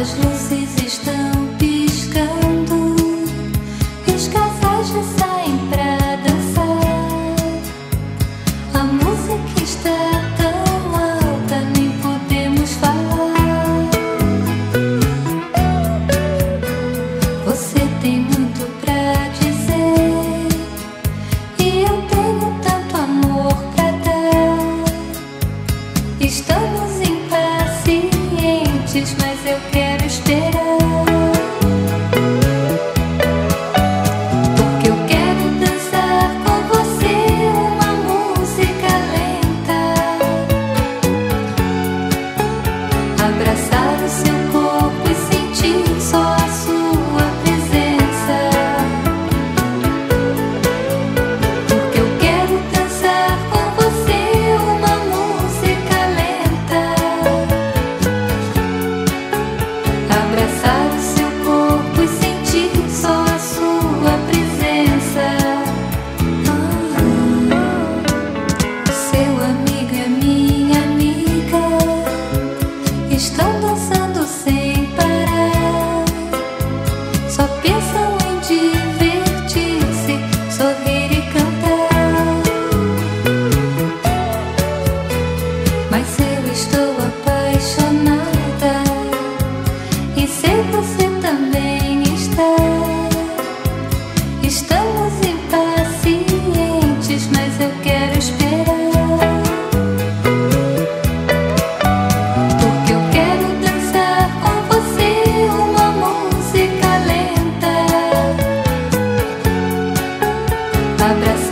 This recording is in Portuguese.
As luzes estão piscando e os casais já saem pra dançar. A música está tão alta, nem podemos falar. Você tem muito pra dizer e eu tenho tanto amor pra dar. Estamos impacientes, mas eu quero esperar. Porque eu quero dançar com você uma música lenta, abraçar o seu corpo e sentir só a sua presença. Porque eu quero dançar com você uma música lenta, abraçar o seu corpo e sentir só a sua presença. Seu amigo e a minha amiga estão dançando sem parar. Só pensam em divertir-se, sorrir e cantar. Mas eu estou apaixonada e sei você também está. Estamos impacientes, mas eu quero esperar. Porque eu quero dançar com você uma música lenta, abraçar